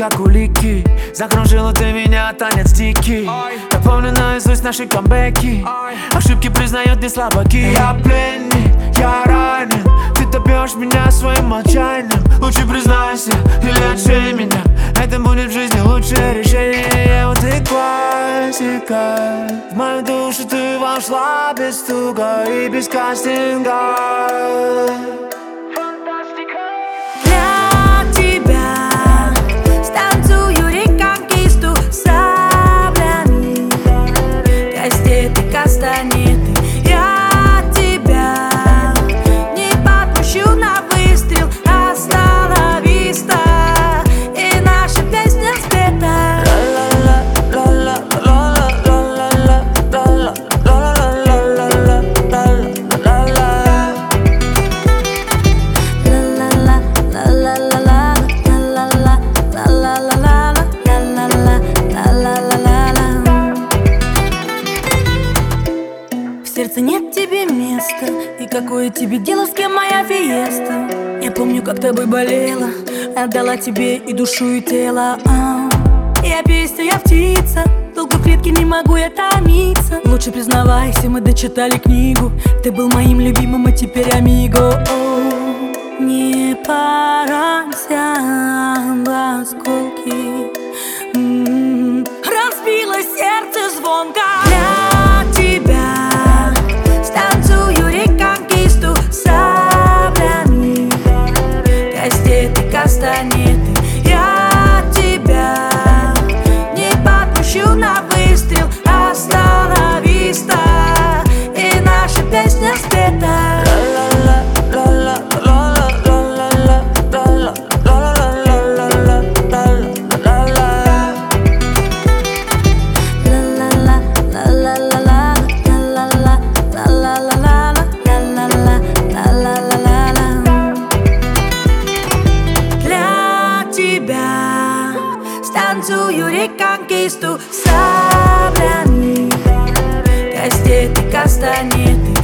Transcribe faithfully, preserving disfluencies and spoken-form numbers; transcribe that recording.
как улики. Закружила ты меня, танец дикий. Я помню наизусть наши камбэки. Ошибки признают не слабаки. Я пленник, я ранен. Ты топишь меня своим молчанием. Лучше признайся или отшей меня. Это будет в жизни лучшее решение. Вот и классика. В мою душу ты вошла без стука и без кастинга. Для тебя станцую реконкисту саблями, кастеты, кастанеты. Я тебя не подпущу на выстрел. Остановиста, и наша песня спета. В сердце нет тебе места, и какое тебе дело, с кем моя фиеста? Я помню, как тобой болела, отдала тебе и душу, и тело. а. Я песня, я птица, долго в клетке не могу я томиться. Лучше признавайся, мы дочитали книгу. Ты был моим любимым, а теперь амиго. О, не поранься в осколки. М-м-м. Разбилось сердце звонко. Для тебя станцую реконкисту саблями, кастеты, кастанеты. Я тебя не подпущу на выстрел. Остановиста, и наша песня спета. Станцую реконкисту саблями, кастеты, кастанеты.